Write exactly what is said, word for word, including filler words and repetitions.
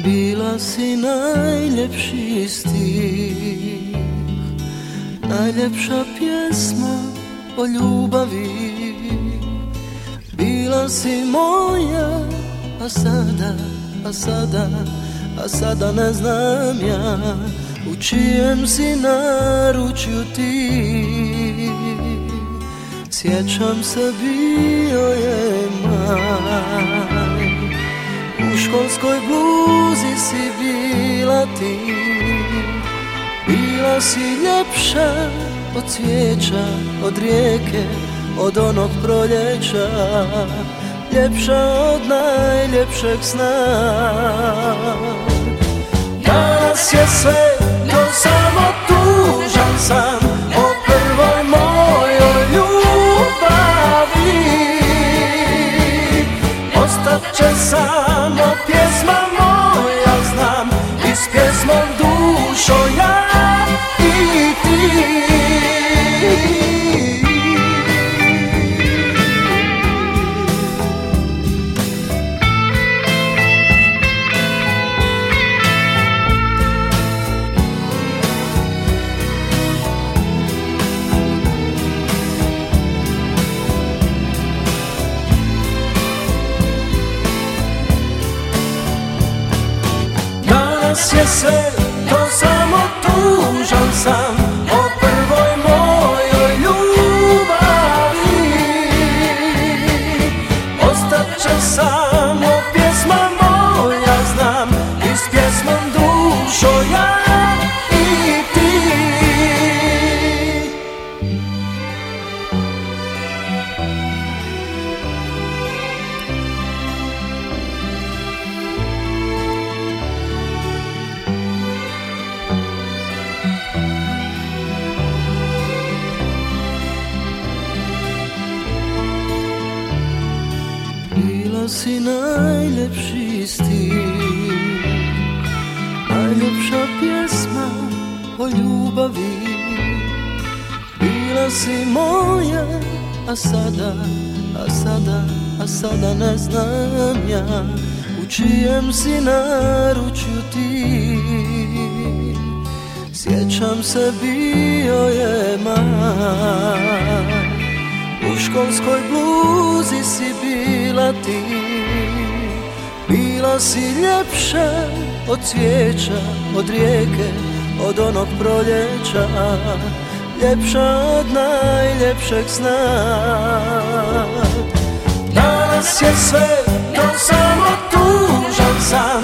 Bila si najljepši stih, najljepša pjesma o ljubavi. Bila si moja, a sada, a sada, a sada ne znam ja u čijem si naručju ti. Sjećam se, bio je maj, u školskoj bluzi si bila ti. Bila si ljepša od cvijeća, od rijeke, od onog proljeća, ljepša od najljepšeg sna. Danas je sve to samo tužan san o prvoj mojoj ljubavi. Ostat će samo pjesma moja, znam, i s pjesmom dušo ja i ti. Danas je sve to samo tužan san o prvoj mojoj ljubavi. Ostat će samo pjesma moja, znam, i s pjesmom dušo ja i ti. Bila si najljepši stih, najljepša pjesma o ljubavi. Bila si moja, a sada, a sada, a sada ne znam ja u čijem si naručju ti. Sjećam se, bio je maj, u školskoj bluzi si bila ti. Bila si ljepša od cvijeća, od rijeke, od onog proljeća, ljepša od najljepšeg sna. Danas je sve to samo tužan san